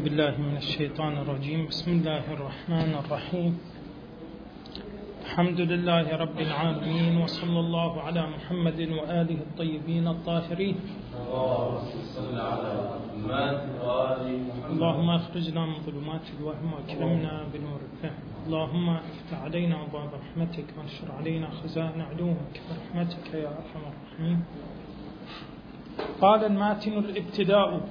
بالله من الشيطان الرجيم. بسم الله الرحمن الرحيم. الحمد لله رب العالمين، وصلى الله على محمد وآله الطيبين الطاهرين. اللهم اخرجنا من ظلمات الوهم واكرمنا بنور الفهم. اللهم افتح علينا أبواب رحمتك وانشر علينا خزائن علومك برحمتك يا أرحم الراحمين. قال الماتن: الابتداء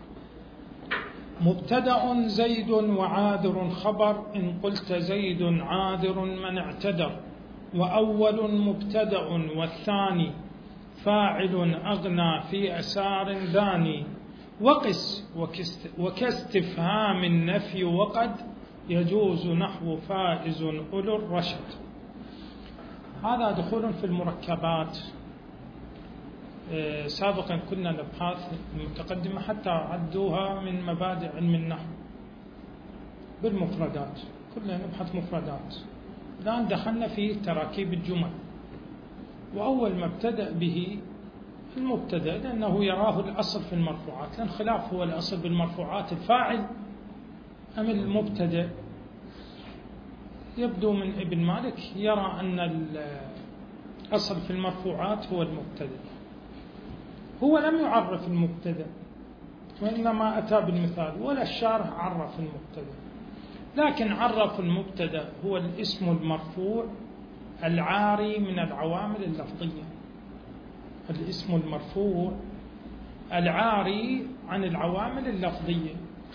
مبتدأ زيد وعاذر خبر، إن قلت زيد عاذر من اعتذر، وأول مبتدأ والثاني فاعل أغنى في أسار داني، وقس وكاستفهام النفي وقد يجوز نحو فائز أولو الرشد. هذا دخول في المركبات. سابقا كنا الأبحاث المتقدمة حتى عدوها من مبادئ علم النحو بالمفردات، كنا نبحث مفردات. الآن دخلنا في تراكيب الجمل، وأول ما ابتدأ به المبتدأ، لأنه يراه الأصل في المرفوعات، لأن خلاف هو الأصل بالمرفوعات الفاعل أم المبتدأ. يبدو من ابن مالك يرى أن الأصل في المرفوعات هو المبتدأ. هو لم يعرف المبتدأ، وإنما أتى بالمثال، ولا الشارح عرف المبتدأ، لكن عرف المبتدأ هو الاسم المرفوع العاري من العوامل اللفظية. الاسم المرفوع العاري عن العوامل اللفظية،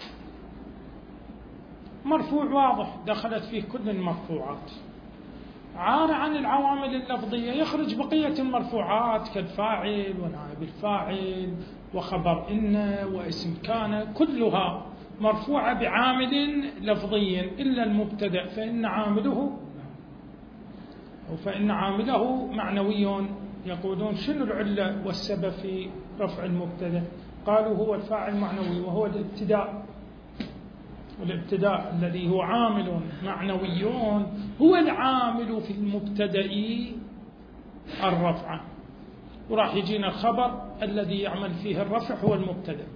مرفوع واضح دخلت فيه كل المرفوعات، عار عن العوامل اللفظية يخرج بقية المرفوعات كالفاعل ونائب الفاعل وخبر إن واسم كان، كلها مرفوعة بعامل لفظي إلا المبتدأ، فإن عامله معنوي. يقولون شنو العلة والسبب في رفع المبتدأ؟ قالوا هو الفاعل معنوي، وهو الابتداء الذي هو عامل معنوي هو العامل في المبتدأ الرفع، وراح يجينا الخبر الذي يعمل فيه الرفع هو المبتدأ.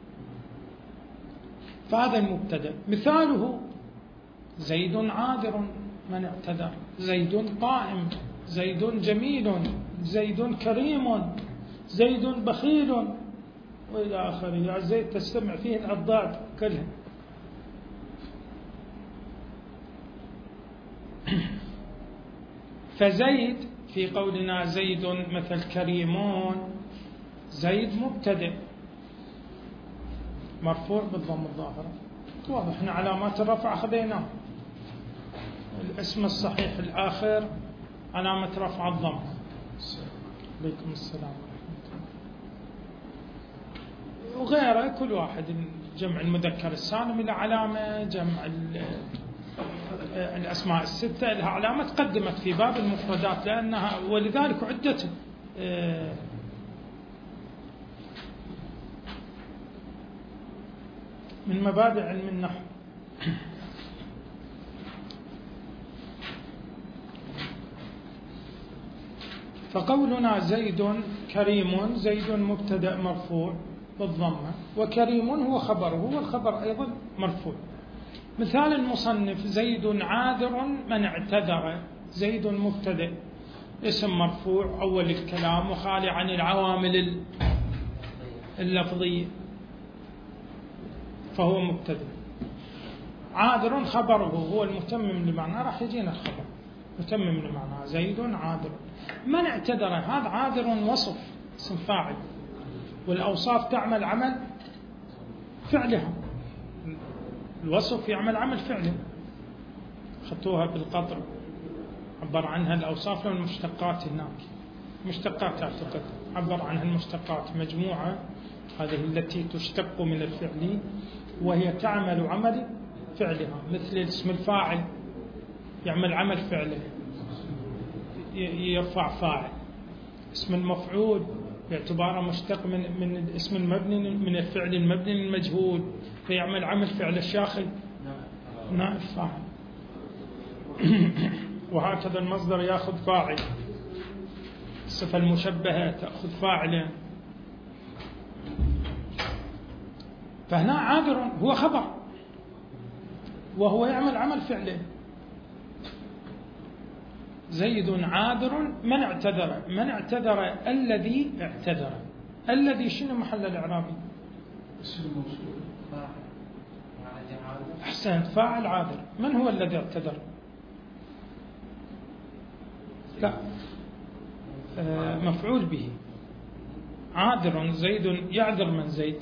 فهذا المبتدأ مثاله: زيد عاذر من اعتذر، زيد قائم، زيد جميل، زيد كريم، زيد بخيل، وإلى آخره. يا زيد تستمع فيه الأضداد كلها. فزيد في قولنا زيد مثل كريمون، زيد مبتدئ مرفوع بالضم الظاهرة، واضح. احنا علامات الرفع خذيناه. الاسم الصحيح الآخر علامة رفع الضم. عليكم السلام ورحمة الله. وغيره كل واحد، جمع المذكر السالم إلى علامة، جمع الأسماء الستة لها علامة قدمت في باب المفردات، لأنها ولذلك عدت من مبادئ علم النحو. فقولنا زيد كريم، زيد مبتدأ مرفوع بالضمة، وكريم هو خبره، والخبر أيضا مرفوع. مثال المصنف: زيد عاذر من اعتذر، زيد مبتدأ اسم مرفوع أول الكلام وخالي عن العوامل اللفظية، فهو مبتدأ. عاذر خبره هو المتمم لمعنى، راح يجينا الخبر متمم لمعنى، زيد عاذر. من اعتذر، هذا عاذر وصف اسم فاعل، والأوصاف تعمل عمل فعلها، الوصف يعمل عمل فعله. خطوها بالقطر، عبر عنها الأوصاف والمشتقات. هناك مشتقات أعتقد عبر عنها المشتقات، مجموعة هذه التي تشتق من الفعل وهي تعمل عمل فعلها، مثل اسم الفاعل يعمل عمل فعله، يرفع فاعل. اسم المفعول باعتباره مشتق من الاسم المبني، من الفعل المبني للمجهول، فيعمل عمل فعل الشاخل نائب فاعل. وهكذا المصدر يأخذ فاعل، الصفة المشبهة تأخذ فاعلا. فهنا عابر هو خبر وهو يعمل عمل فعله. زيد عابر من اعتذر. من اعتذر الذي اعتذر. الذي شنو محل الإعرابي؟ أحسنت، فاعل عابر. من هو الذي اعتذر؟ لا، مفعول به. عاذر زيد، يعذر من زيد؟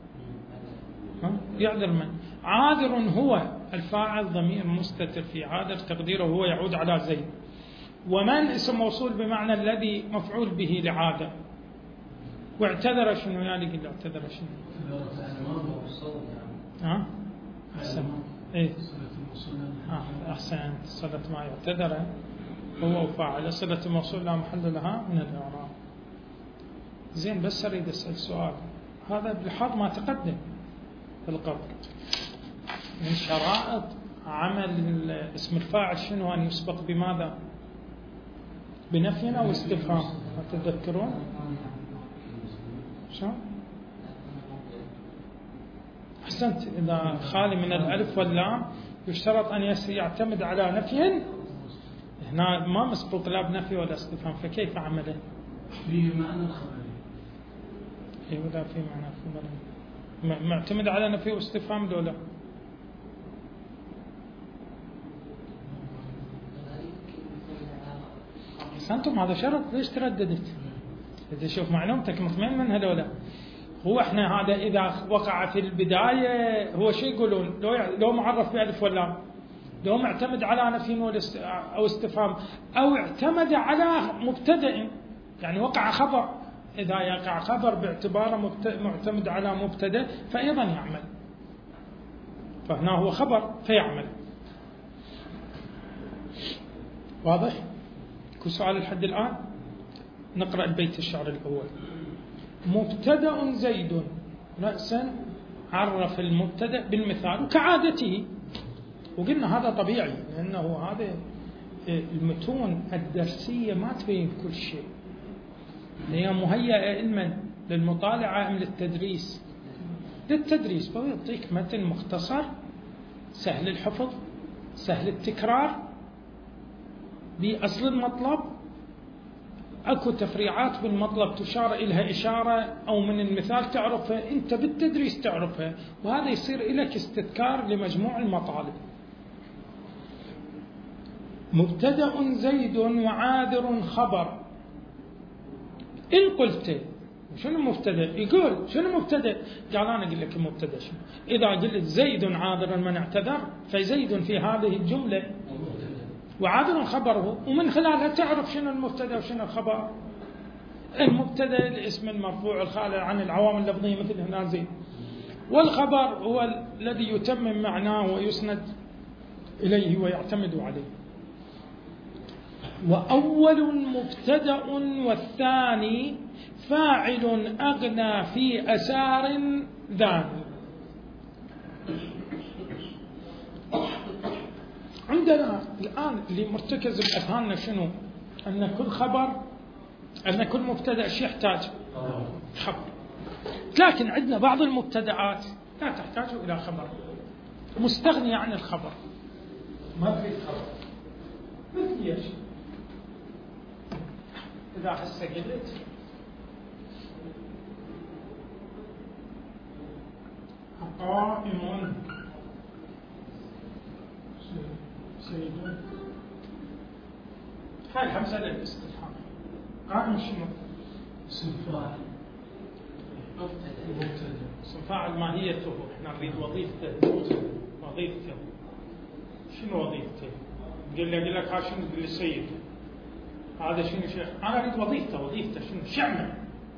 يعذر من؟ عاذر هو الفاعل، ضمير مستتر في عاذر تقديره هو يعود على زيد. ومن اسم موصول بمعنى الذي مفعول به لعاذر. واعتذر شنو يعني؟ قل اعتذر شنو؟ أحسن. إيه؟ أحسنت، صلة ما يعتذر هو فاعل. صلة الموصول لا محل لها من الإعراب. زين، بس أريد أسأل سؤال، هذا بلحاظ ما تقدم في القبر من شرائط عمل اسم الفاعل شنو؟ أن يسبق بماذا؟ بنفي أو استفهام؟ ما تتذكرون؟ شو؟ أحسنت، إذا خالي من الألف واللام يشترط أن يعتمد على نفي. هنا ما مسبوق لا بنفي ولا استفهام، فكيف عمله؟ في معنى الخبري. أي ولا في معنى الخبري، معتمد على نفي واستفهام دولا. أنتم هذا شرط، ليش ترددت؟ إذا شوف معلومتك مطمئن من هذولا. هو احنا هذا إذا وقع في البداية هو شيء يقولون لو معرف بألف واللام، لو معتمد على نفي أو استفهام، أو اعتمد على مبتدأ، يعني وقع خبر. إذا يقع خبر باعتباره معتمد على مبتدأ فأيضا يعمل. فهنا هو خبر فيعمل. واضح؟ كل سؤال لحد الآن؟ نقرأ البيت الشعر الأول. مبتدأ زيد، رأسا عرف المبتدأ بالمثال وكعادته. وقلنا هذا طبيعي، لأنه هذا المتون الدرسية ما تبين كل شيء، هي مهيئة علما للمطالعة أم للتدريس؟ للتدريس. فهو يعطيك متن مختصر سهل الحفظ سهل التكرار بأصل المطلب، أكو تفريعات بالمطلب تشار إلها إشارة أو من المثال تعرفها أنت بالتدريس تعرفها، وهذا يصير لك استذكار لمجموع المطالب. مبتدأ زيد وعاذر خبر. إن قلت شنو مبتدأ؟ يقول شنو مبتدأ؟ قال أنا أقول لك مبتدأ شنو. إذا قلت زيد عاذر من اعتذر فزيد في هذه الجملة وعاذر خبره، ومن خلالها تعرف شنو المبتدأ وشنو الخبر. المبتدأ الاسم المرفوع الخالي عن العوامل اللفظية مثل هنا زيد، والخبر هو الذي يتمم معناه ويسند إليه ويعتمد عليه. وأول مبتدأ والثاني فاعل أغنى في أسار ذان. عندنا الآن اللي مرتكز بأذهاننا شنو؟ أن كل خبر، أن كل مبتدأ شيء يحتاج خبر، لكن عندنا بعض المبتدأات لا تحتاج إلى خبر، مستغنية عن الخبر، ما في خبر. مثل ايش؟ إذا هسه قلت قائم سيد، هاي الحمزة للاستفهام. قائم شنو؟ اسم فاعل. مبتدأ. اسم فاعل ماهيته، احنا نريد وظيفته. وظيفته شنو وظيفته؟ قل لك ها شنو؟ تقول لي سيد، هذا شنو شيخ؟ انا اريد وظيفته. وظيفته شنو؟ شعمه.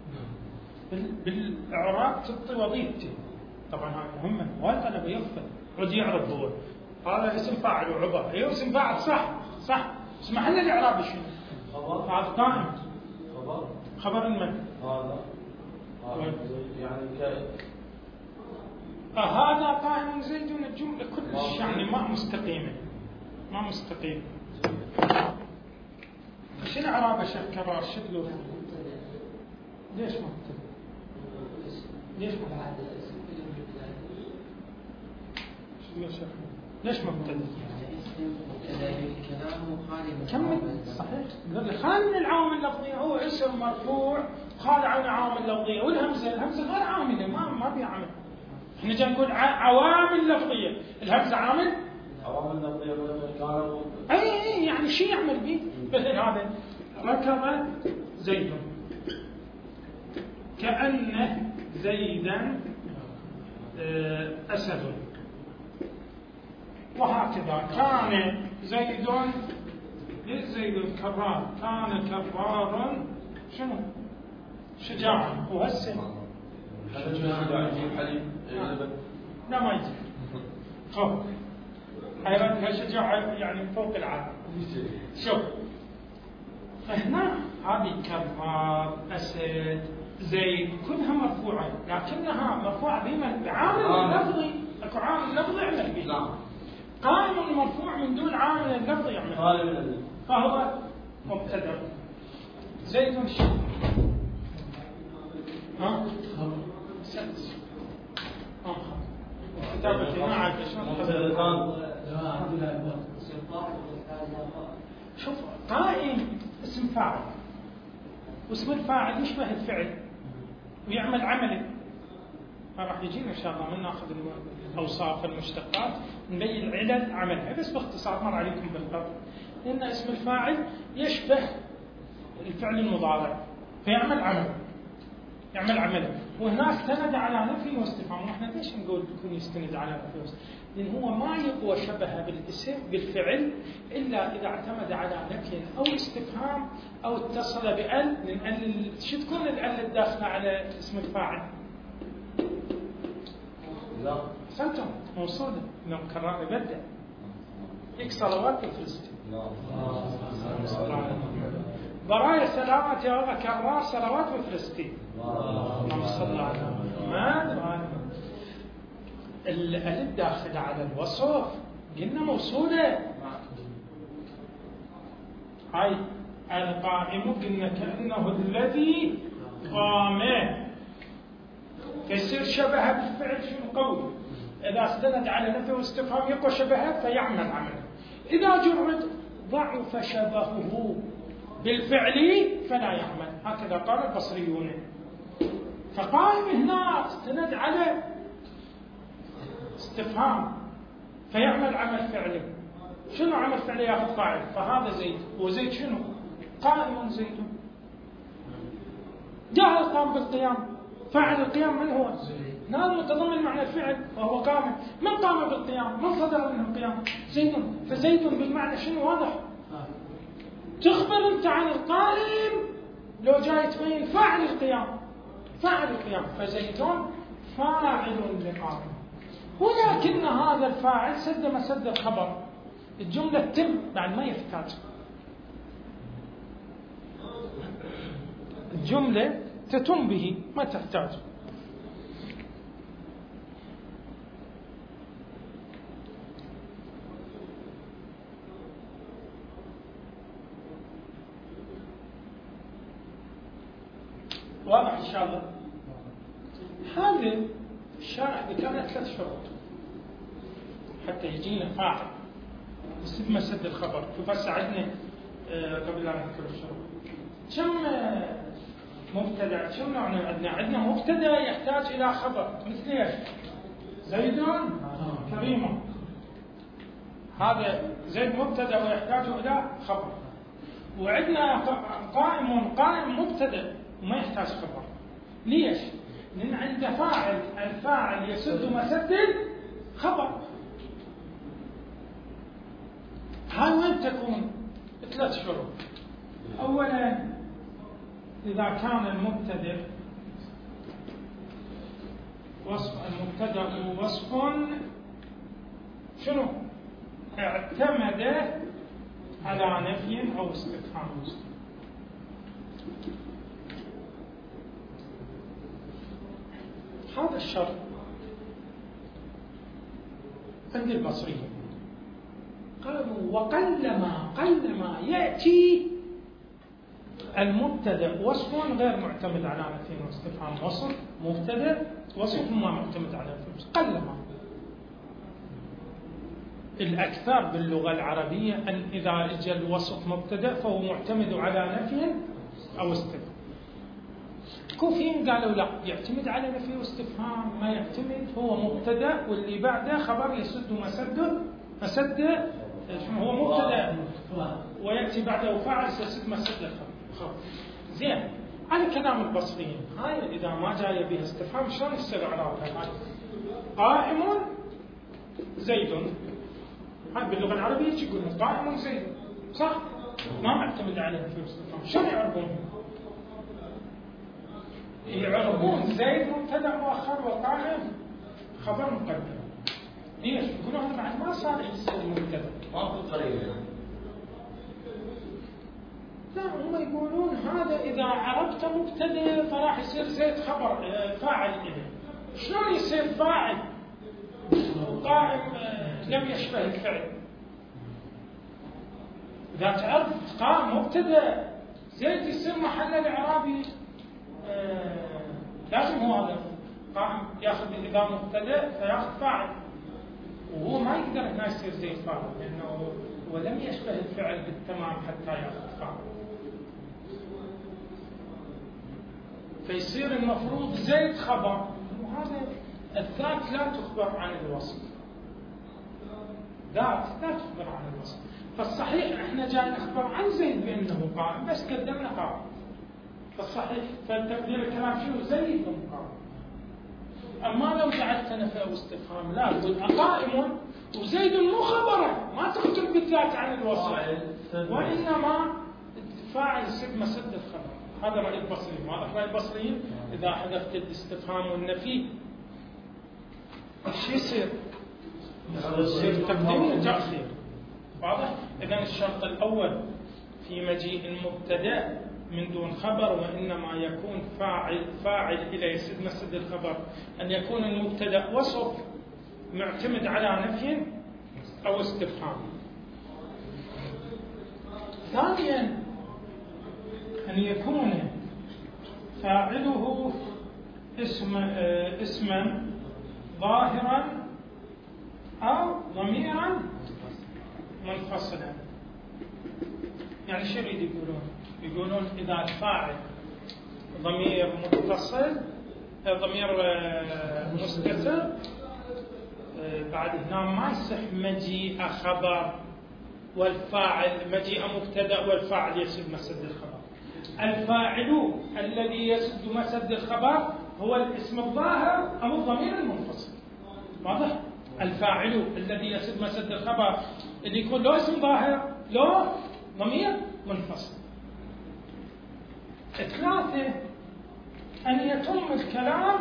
بالاعراب تعطي وظيفته. طبعا هذا مهمه، وايد طلبه يغفل عود يعرف هو هذا اسم فاعل وعبر. ايوه اسم فاعل صح بس محل الاعراب شنو؟ خبر. هذا قائم. خبر من؟ هذا يعني هذا قائم زيد. الجمله كلش يعني ما مستقيمه. شنو اعراب شيخ كرار؟ شدلوا ليش ما ليش مبتدأ؟ يعني اسم مبتدأ بالكلام وخالي من كمل صحيح. خالي من العوامل اللفظية، هو اسم مرفوع خالي عن العوامل اللفظية، الهمزة غير عاملة، ما بها عمل. احنا جاي نقول عوامل لفظية، الهمزة عامل؟ عوامل لفظية كانوا اي يعني شيء يعمل به. مثل هذا ركب زيد، كأن زيدا أسد، وهكذا. كان زيد، ليش زيد كرار؟ كان كرارا شنو؟ شجاعا. وهسه شجاع يجيب حليب لا ما يجي خوف حيوانها شجاعة يعني فوق العادة. شوف فهنا هذه كرار، أسد، زيد كلها مرفوعة، لكنها مرفوعة بعامل لفظي. اكو عامل لفظي يعمل به. نعم. قائم مرفوع من دون عامل لفظي يعمل به، فهو مبتدأ. زيد شيء سدس كتابة ما عاد شوف قائم اسم فاعل، واسم الفاعل يشبه الفعل ويعمل عمله. ما راح يجينا ان شاء الله من ناخذ الاوصاف المشتقات نبين علل عملها، بس باختصار مر عليكم بالضبط. لان اسم الفاعل يشبه الفعل المضارع فيعمل عمله، يعمل عمله. وهنا استند على نفي واستفهام. واحنا ليش نقول يكون يستند على نفي واستفهام؟ لان هو ما يقوى شبه بالاسم بالفعل الا اذا اعتمد على نفي او استفهام او اتصل بال. من شو تكون الال الداخله على اسم الفاعل؟ لا سنتم موصوله انه كرار يبدع هيك صلوات الفلسطين. برايا سلامات يا الله كرار صلوات بفلسطين. اللهم صل على محمد. الألف داخلة على الوصف قلنا موصولة. هاي القائم قلنا كأنه الذي قام، فيصير شبه بالفعل شنو قوي. إذا استند على نفي واستفهام يقوى شبهه فيعمل عمله. إذا جرد ضعف شبهه بالفعل فلا يعمل. هكذا قال البصريون. فقائم هنا استند على استفهام فيعمل عمل فعلي. شنو عمل فعلي ياخذ فاعل؟ فهذا زيد. وزيد شنو؟ قائم زيد. جاء القام بالقيام، فاعل القيام من هو؟ هذا متضمن معنى الفعل وهو قام. من قام بالقيام؟ من صدر منه القيام؟ زيد. فزيد بالمعنى شنو واضح؟ تخبر انت عن القائم لو جاي تبين فاعل القيام، فاعل القيام. فزيد فاعل لقام. ولكن هذا الفاعل سد مسد الخبر. الجملة تتم بعد ما يحتاج. الجملة تتم به ما تحتاج. واضح إن شاء الله. هذا الشارع ذكرنا 3 شروط حتى يجينا فاعل يسد مسد الخبر. شوف هسه عندنا قبل لا نذكر الشروط كم مبتدأ، كم نوع عندنا مبتدأ يحتاج إلى خبر مثل ايش؟ زيد كريم. هذا زيد مبتدأ ويحتاج إلى خبر. وعندنا قائم مبتدأ وما يحتاج خبر. ليش؟ لأن عنده فاعل، الفاعل يسد مسد خبر. هاي وين تكون؟ 3 شروط. أولا إذا كان المبتدأ وصف شنو؟ اعتمد على نفي أو استفهام. هذا الشرط عند البصريين قالوا قلما يأتي المبتدأ وصف غير معتمد على نفي واستفهام. وصف مبتدأ وصف ما معتمد على نفي قلما. الأكثر باللغة العربية أن إذا اجى الوصف مبتدأ فهو معتمد على نفي أو استفهام. الكوفيين قالوا لا، يعتمد على نفي واستفهام، ما يعتمد، هو مبتدأ واللي بعده خبر يسد مسد هو مبتدأ ويأتي بعده فاعل يسد مسد الخبر. زين، على كلام البصريين هاي إذا ما جاي بها استفهام شلون يصير إعرابها؟ قائم زيد، هاي باللغة العربية يقولون قائم زيد، صح؟ ما معتمد على نفي واستفهام، شلون يعربون؟ يعربون زيد مبتدأ مؤخر وقائم خبر مقدم. ليش؟ يقولون هذا بعد ما صار يصير مبتدأ. ما في قرينة. لا، هم يقولون هذا إذا عرفت مبتدأ فراح يصير زيد خبر فاعل إليه. شلون يصير فاعل وقائم لم يشبه الفعل؟ إذا تعرف قائم مبتدأ زيد يصير محل الإعرابي لازم هو هذا قائم ياخذ إذا مبتدأ فياخذ فاعل، وهو ما يقدر هنا يصير زي فاعل لأنه ولم يشبه الفعل بالتمام حتى ياخذ فاعل. فيصير المفروض زيد خبر، وهذا الذات لا تخبر عن الوصف، ذات لا تخبر عن الوصف. فالصحيح احنا جاي نخبر عن زيد بأنه قائم بس قدمنا قائم، فالصحيح فالتقدير الكلام شنو؟ زيد قائم. أما لو جعلت نفي أو استفهام لا، تقول قائم وزيد مو خبره، ما تخبر بالذات عن الوصف، وإنما فاعل يسد مسد الخبر. هذا رأي البصريين. واضح رأي البصريين؟ إذا حذفت الاستفهام والنفي ايش يصير؟ يصير تقديم وتأخير. واضح؟ إذن الشرط الأول في مجيء المبتدأ من دون خبر وإنما يكون فاعل إلى يسد مسد الخبر أن يكون المبتدأ وصف معتمد على نفي أو استفهام. ثانيا أن يكون فاعله اسما ظاهرا أو ضميرا منفصلا. يعني شو يريد يقولون إذا الفاعل ضمير متصل ضمير مستتر بعد هنا ما يصح مجيء خبر والفاعل مجيء مبتدأ والفاعل يسد مسد الخبر. الفاعل الذي يسد مسد الخبر هو الاسم الظاهر أو الضمير المنفصل. واضح؟ الفاعل الذي يسد مسد الخبر اللي يكون له اسم ظاهر له ضمير منفصل. ثلاثة أن يتم الكلام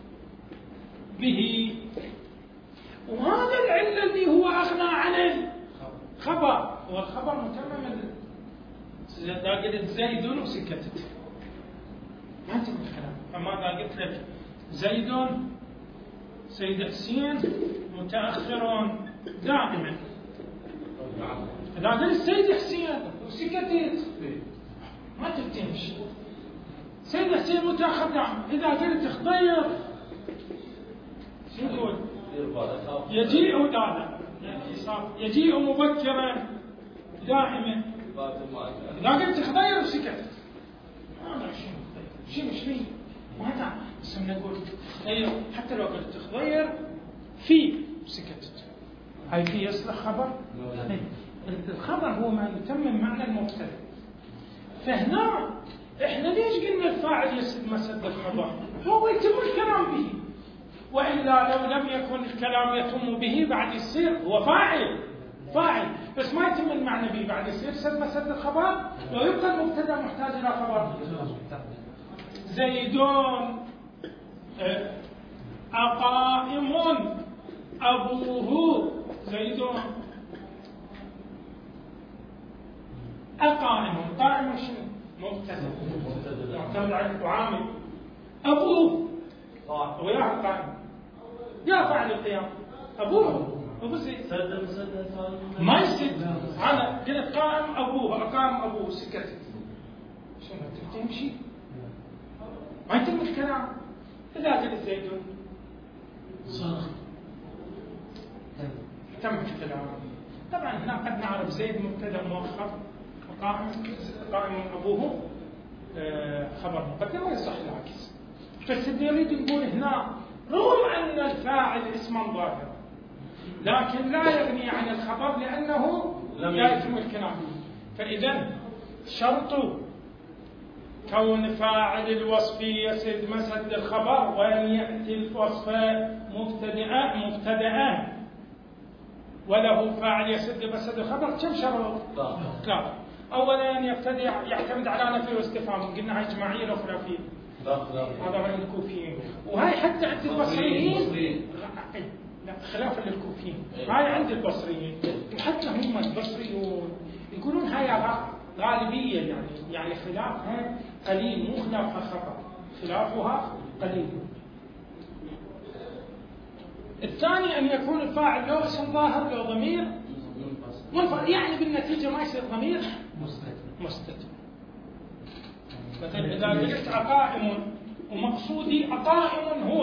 به، وهذا العلة اللي هو أغنى عن الخبر، والخبر متمم. إذا قلت زيد وسكتت ما تم الكلام. أما إذا قلت لك زيد سيد حسين متأخر دائما، إذا قلت سيد حسين وسكتت ما تمشي. سيد حسين متأخر دائما، إذا قلت خضير شو يقول؟ يجيء لا يجيء مبكرا دائما. إذا قلت خضير وسكتت هذا شنو ما تعرف. بس نقول خضير حتى لو قلت خضير في سكتت، هاي في يصلح خبر؟ الخبر هو ما يتمم معنى المبتدأ. فهنا احنا ليش قلنا الفاعل يسد مسد الخبر؟ هو يتم الكلام به، وإلا لو لم يكن الكلام يتم به بعد يصير هو فاعل بس ما يتم المعنى به بعد يصير سد مسد الخبر. لو يبقى المبتدأ محتاج إلى خبر. زيدون أقائم أبوه زيدون أقائم. قائم شنو؟ مبتدأ معتمد على العامل. أبوه ويا قائم يا فاعل القيام. أبوه أبو زيد ما يسد. أنا قلت قائم أبوه أقام أبوه سكتت شنو تمشي؟ ما يتم الكلام. إذا قلت زيدون تم الكلام. طبعا هنا قد نعرف زيد مبتدا مؤخر قائم أبوه خبر مقدم، ويصح العكس. بس نريد نقول هنا رغم أن الفاعل اسما ظاهرا لكن لا يغني عن الخبر لأنه لا يتم الكلام. فإذا شرط كون فاعل الوصف يسد مسد الخبر وأن يأتي الوصف مبتدأ وله فاعل يسد مسد الخبر كم شرط؟ لا. أولا يبتدئ يعتمد على نفي واستفهام، قلنا هاي اجماعية وخلافية. هذا رأي الكوفيين، وهاي حتى عند البصريين لا خلافا للكوفيين. هاي عند البصريين وحتى هم البصريون يقولون هاي غالبية، يعني خلافها قليل، مو خلافها خطأ، خلافها قليل. الثاني أن يكون الفاعل له اسم ظاهر له ضمير منفصل، يعني بالنتيجة ما يصير ضمير مستتر. مثلا إذا قلت أقائم ومقصودي أقائم هو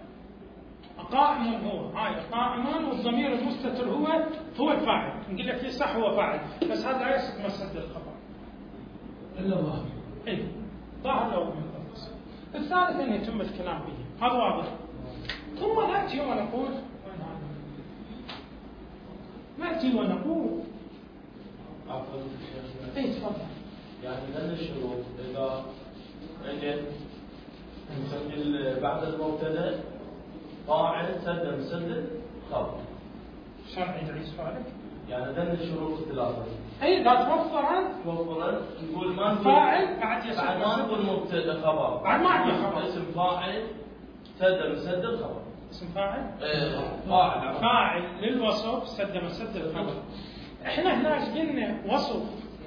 هاي أقائم والضمير المستتر هو الفاعل، نقول لك صح هو فاعل، بس هذا لا يصح مسد الخبر إلا ظاهر. إيه ظاهر له منفصل. الثالث أن يتم الكلام به، هذا واضح. ثم نأتي ونقول اي تفضل. يعني من الشروط اذا عندنا نسجل بعد المبتدا فاعل سد مسدد خبر. شلون عيد سؤالك؟ يعني من الشروط الثلاثه. اي اذا توفرت نقول ما فاعل بعد ما نقول مبتدا خبر، بعد ما عندي خبر اسم فاعل سد مسدد خبر. اسم فاعل؟ فاعل للوصف سد مسد الخبر. احنا هنا ايش قلنا؟ وصف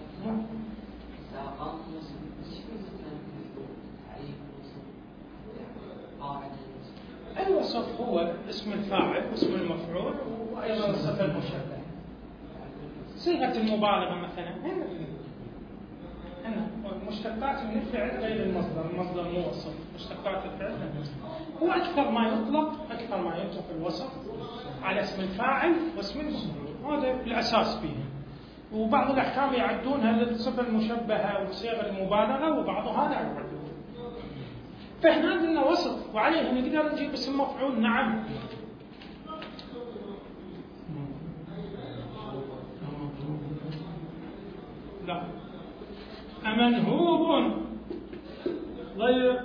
الوصف هو اسم الفاعل واسم المفعول وايضا الصفه المشبهه. صيغه المبالغه مثلا هنا مشتقات من الفعل غير المصدر مو وصف. مشتقات الفعل هو اكثر ما يطلق الوصف على اسم الفاعل واسم المفعول، هذا الاساس فيه. وبعض الاحكام يعدونها للصفه المشبهه وصيغ المبالغه وبعضها لا يعدون. فاحنا عندنا وصف وعليه نقدر نجيب اسم مفعول. نعم لا أمنهوب غير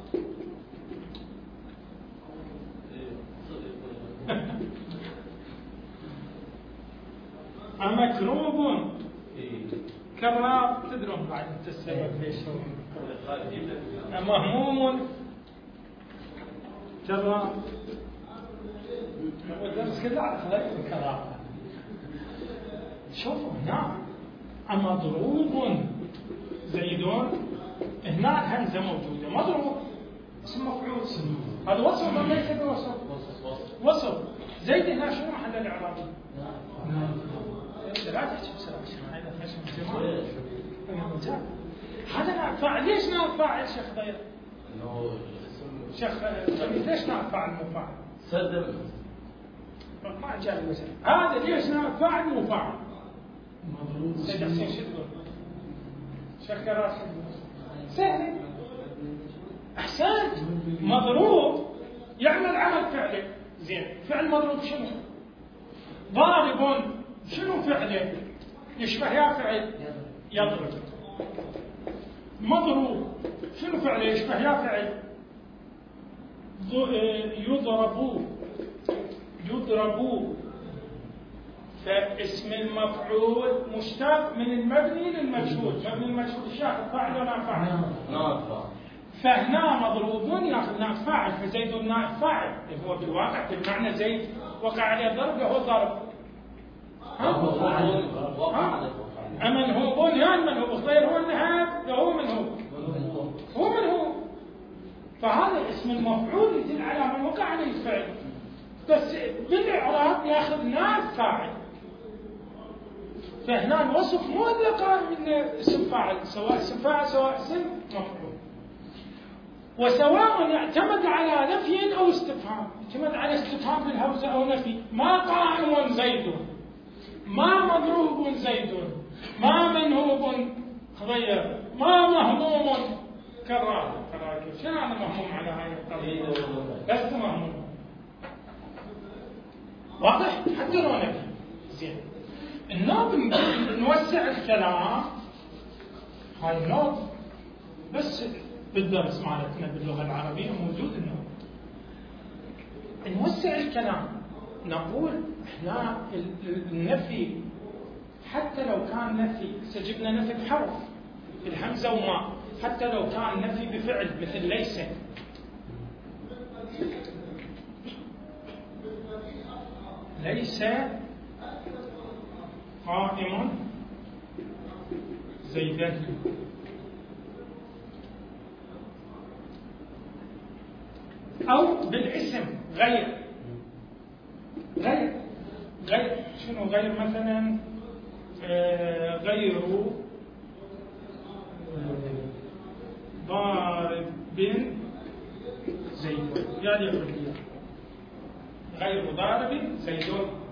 أمكروب كراب. تدرون بعد السبب ليش مهموم كراب. والدرس كله على خلق الكراب. شوفوا هنا مضروب زيدون، هنا الهمزة موجودة، مضروب اسم مفعول. هذا وصف ولا ليس بوصف؟ وصف. زيد هنا شنو محل الإعرابي؟ لا تحكي بسرعة هذا نائب فاعل. ليش نائب فاعل شيخ ضير؟ شيخ ليش نائب فاعل مو فاعل؟ سد ما جاء المثل هذا. ليش نائب فاعل مو فاعل؟ سيد حسين شو تقول؟ شيخ كراس سهل. أحسنت. مضروب يعمل عمل فعله. زين فعل مضروب شنو؟ ضارب شنو فعله؟ يشبه يا فعل يضرب. مضروب شنو فعله؟ يشبه يا فعل يضرب. فاسم المفعول مشتق من المبني للمجهول. مبني المجهول شاهد فاعل ولا فاعل؟ فهنا مضروب ياخذ نائب فاعل، فزيد نائب فاعل. هو بالواقع بالمعنى زيد وقع عليه ضرب هو ضرب. أمن هو بنيان من هو غير هو النهاب هو من هو. فهذا اسم المفعول يدل على من وقع عليه الفعل، بس بالإعراب ياخذ نائب فاعل. فهنا الوصف مو اللي قال من اسم فاعل، سواء اسم فاعل سواء اسم مفعول. وسواء اعتمد على نفي أو استفهام، اعتمد على استفهام بالهمزة أو نفي. ما قائم زيد، ما مضروب زيد، ما منهوب غير، ما مهموم كالراكب. شنو أنا مهموم على هاي القضية؟ بس مهموم. واضح؟ حتى لو نفي. زين. النوب نوسع الكلام، هاي النوب بس بالدرس مالتنا باللغة العربية موجود النوب. نوسع الكلام، نقول احنا النفي حتى لو كان نفي، سجبنا نفي بحرف الهمزة وما، حتى لو كان نفي بفعل مثل ليس، ليس قائم زيدا، أو بالاسم غير. شنو غير؟ مثلا غير ضارب زيد، يعني يقول غير ضارب زيد،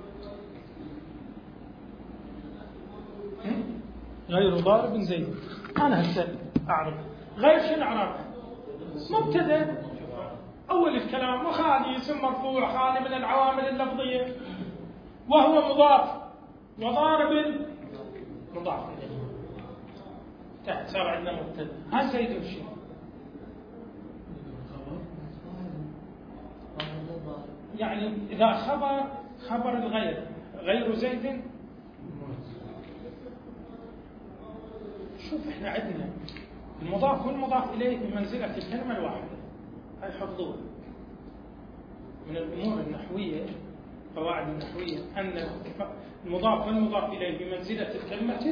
غير ضارب زيد. أنا هسه أعرف غير شنو أعرف؟ مبتدأ أول الكلام، وخالي اسم مرفوع خالي من العوامل اللفظية، وهو مضاف، وضارب مضاف إليه، تحت صار عندنا مبتدأ. هذا زيد الشيء. يعني إذا خبر الغير، غير زيد، شوف احنا عندنا المضاف والمضاف إليه بمنزلة الكلمة الواحدة. هاي حفظوها من الأمور النحوية، قواعد النحوية، أن المضاف والمضاف إليه بمنزلة الكلمة.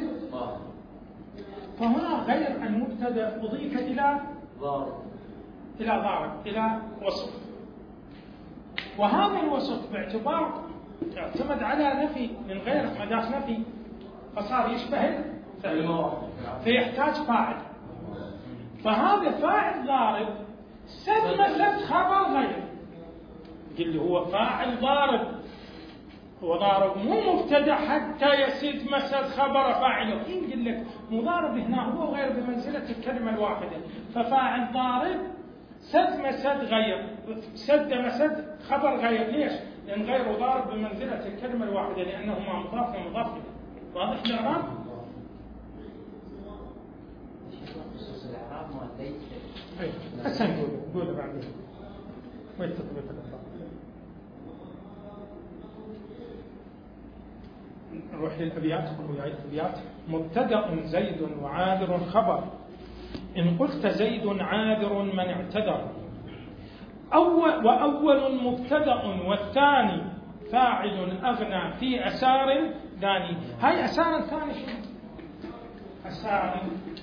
فهنا غير المبتدأ أضيف إلى ضارب، إلى وصف، وهذا الوصف باعتبار اعتمد على نفي من غير أداة نفي، فصار يشبه الفعل، فيحتاج فاعل. فهذا فاعل ضارب سد خبر غير، قل لي هو فاعل ضارب، هو ضارب مو مبتدأ حتى يسد مسد خبر فاعله. قل لك مضارب هنا هو غير بمنزلة الكلمة الواحدة، ففاعل ضارب سد مسد غير، سد مسد خبر غير. ليش؟ لأن غير ضارب بمنزلة الكلمة الواحدة، لأنهما مضاف ومضاف إليه. واضح الإعراب؟ هسه نقول بعدين. وين تطبيق الأفعال؟ نروح للأبيات. الأبيات: مبتدأ زيد وعاذر خبر، إن قلت زيد عاذر من اعتذر، وأول مبتدأ والثاني فاعل أغنى في أسار داني. هاي أسار الثاني شنو؟ أسار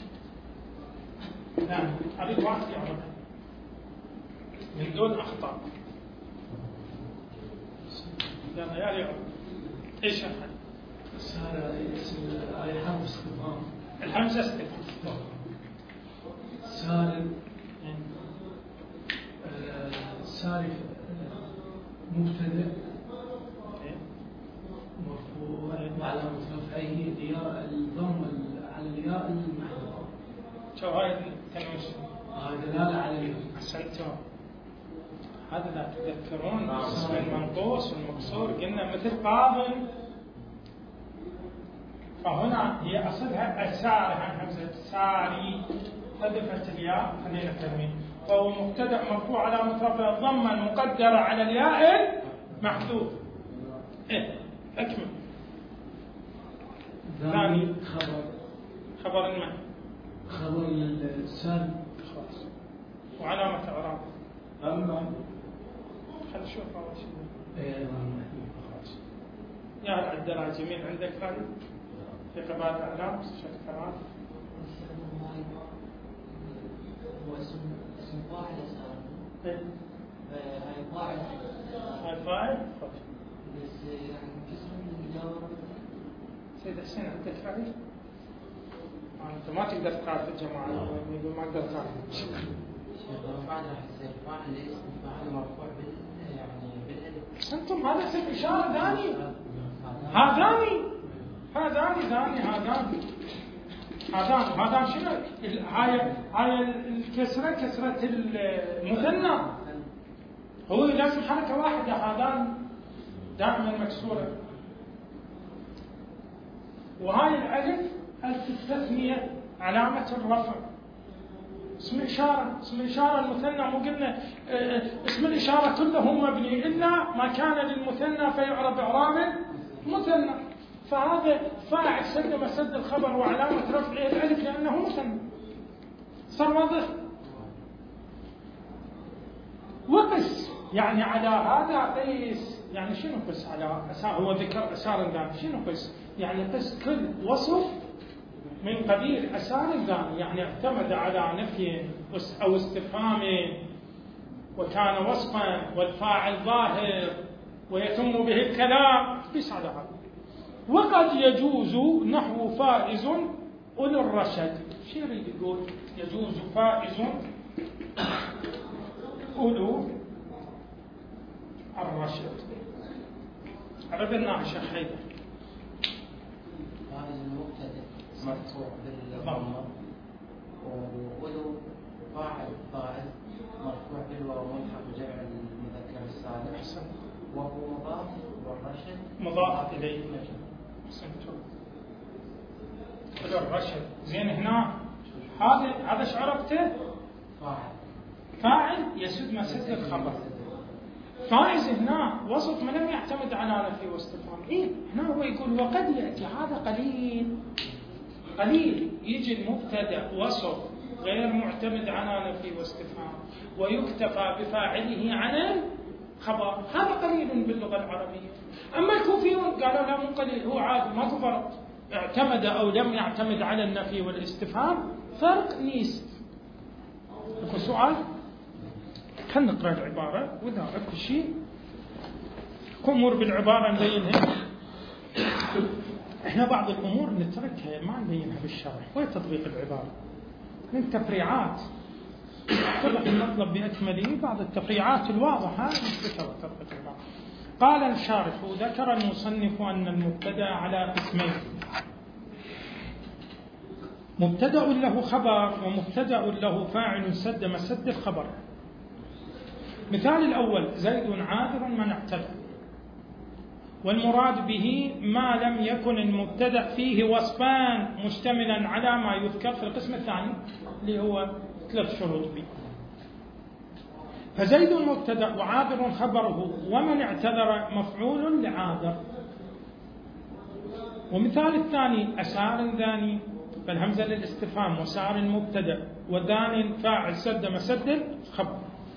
داني. أريد واحد يعرفها من دون أخطاء. يلا يا ريعو إيش الحل؟ الحمزة استفهام. سارف مبتدأ مرفوع وعلامة رفعه الضم على الياء المحذوفة. شو هاي التنويش؟ هذا دلالة على الياء. أحسنتم. هذا لا تذكرون اسم المنقوص والمكسور قلنا مثل قاض، فهنا هي أصلها أسار عن همزة ساري، حذفت الياء خلينا التنوين، فهو مبتدأ مرفوع علامة رفعه الضمة المقدرة على الياء محذوف. أكمل. ثاني خبر المعنى، خبر السالب خلاص، وعلامة إعرابه أما خلينا نشوف أول شيء. خلاص يا العدل جميل. عندك هذه في قبائل الأعلام شكل ثلاث. هو اسم فاعل أسار. هاي فاعل. هاي فاعل. بس يعني كسر من الجواب. سيد حسين عندك هذه؟ أنت ما تقدر تعرف الجماعة، ما أقدر تعرف. بعد راح يصير فاعل اسم فاعل مرفوع بالالف. أنتم هذا اسم إشارة ثاني. هذان شنو؟ هاي الكسرة كسرة المثنى. هو لازم حركة واحدة، هذان دائما مكسورة. وهاي الألف التثنية علامة الرفع. اسم إشارة المثنى، مو قلنا اسم الإشارة كله مبني إلا ما كان للمثنى فيعرب إعرابا مثنى. فهذا فاعل سد مسد الخبر وعلامة رفعه الألف لأنه مثنى. صار واضح؟ وقس يعني على هذا قيس. يعني شنو قس على هو ذكر أسار ثاني. شنو قس؟ يعني قس كل وصف من قبيل أسار ثاني، يعني اعتمد على نفي أو استفهام وكان وصفا والفاعل ظاهر ويتم به الكلام. قس على هذا. وقد يجوز نحو فائز أولو الرشد. شو يريد يقول؟ يجوز فائز أولو الرشد. عرفنا شيخ حيدر. فائز المبتدأ مرفوع بالضمة، وأولو فاعل فائز مرفوع بالواو ملحق جمع المذكر السالم. أحسن. وهو مضاف والرشد مضاف إليه. أحسنتم. أولو الرشد. زين هنا هذا ايش عرفته؟ فاعل يسد مسد الخبر. فائز هنا وصف ما لم يعتمد على نفي واستفهام. هنا هو يقول وقد يأتي، هذا قليل يجي المبتدأ وصف غير معتمد على نفي واستفهام ويكتفى بفاعله عن الخبر. هذا قليل باللغة العربية. أما الكوفيون قالوا لا، مو قليل، هو عادي، ماكو فرق اعتمد أو لم يعتمد على النفي والاستفهام، فرق نيس. اكو سؤال؟ خلينا نقرأ العبارة وإذا أكو شيء أمور بالعبارة نبينها. إحنا بعض الأمور نتركها ما نبينها بالشرح. وين تطبيق العبارة؟ من تفريعات اتضح المطلب بأكمله. بعض التفريعات الواضحة نتذكر تطبيق العبارة. قال الشارح: ذكر المصنف أن المبتدأ على قسمين: مبتدأ له خبر ومبتدأ له فاعل سد مسد الخبر. مثال الأول: زيد عابر من اعتدى. والمراد به ما لم يكن المبتدأ فيه وصفان مشتملا على ما يذكر في القسم الثاني اللي هو 3 شروط به. فزيد مبتدأ وعابر خبره ومن اعتذر مفعول لعابر. ومثال الثاني: أسار ثاني، فالهمزة للاستفهام وسار مبتدأ ودان فاعل سد مسد خبر.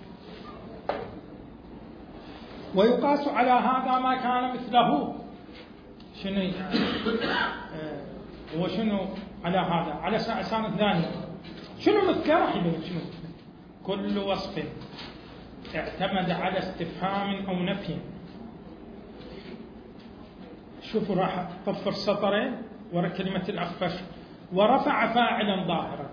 ويقاس على هذا ما كان مثله. شنو يعني؟ وشنو على هذا؟ على أسار ثاني. شنو مثله؟ راح يبين شنو مثله. كل وصف اعتمد على استفهام أو نفي. شوفوا راح طفر سطرين ورا كلمة الأخفش: ورفع فاعلا ظاهرا،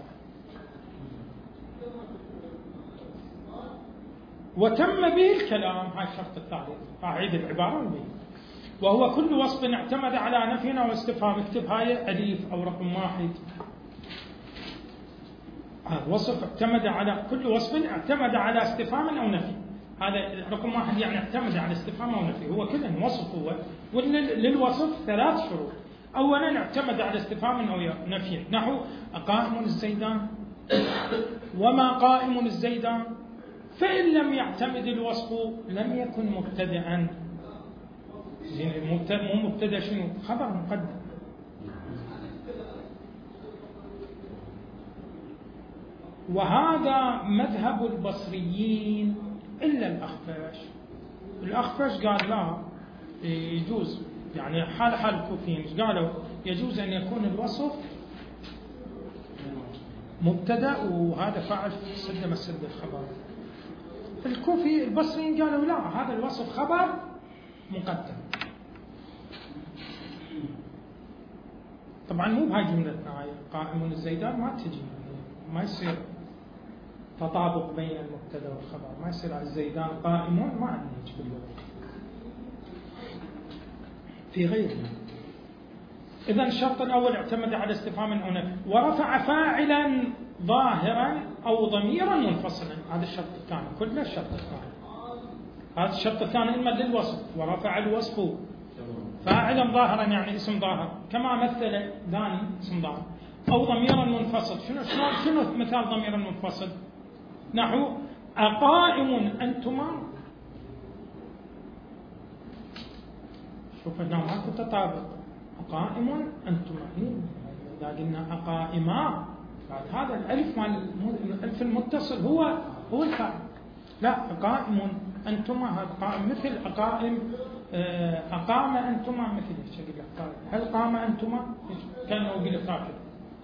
وتم به الكلام. هاي الشرط الثالث. أعيد العبارة وبين. وهو كل وصف اعتمد على نفي أو استفهام. اكتب هاي أليف أو رقم 1. وصف اعتمد على كل وصف اعتمد على استفهام أو نفي. هذا رقم 1 يعني اعتمد على استفهام أو نفي. هو كله وصف هو. وللوصف 3 شروط. أولا اعتمد على استفهام أو نفي، نحو أقائم الزيدان وما قائم الزيدان. فإن لم يعتمد الوصف لم يكن مبتدأ. مو مبتدأ شنو؟ خبر مقدم. وهذا مذهب البصريين إلا الأخفش. الأخفش قال لا، يجوز، يعني حال الكوفيين قالوا يجوز أن يكون الوصف مبتدأ وهذا فاعل سد مسد الخبر. الكوفي البصريين قالوا لا، هذا الوصف خبر مقدم. طبعا مو بهاي جملتنا، هاي قائم الزيدان ما تجي، ما يصير تطابق بين المبتدا والخبر، ما يصير الزيدان قائم ما عندنا هيك باللغة في غيرنا. إذا الشرط الأول اعتمد على استفهام هنا، ورفع فاعلا ظاهرا أو ضميرا منفصلا، هذا الشرط الثاني، كله الشرط الثاني. هذا الشرط الثاني إما للوصف، ورفع الوصف فاعلا ظاهرا يعني اسم ظاهر كما مثل داني اسم ظاهر، أو ضميرا منفصل. شنو مثال ضمير منفصل؟ نحو أقائم أنتما، شوف هنا ماكو تطابق، أقائم أنتما، إذا قلنا أقائما هذا الألف مال الألف المتصل هو الفاعل، لا أقائم أنتما هذا قائم، مثل أقائم أقام أنتما، مثل ايش أقول لك، هل قام أنتما كان موجود راكب.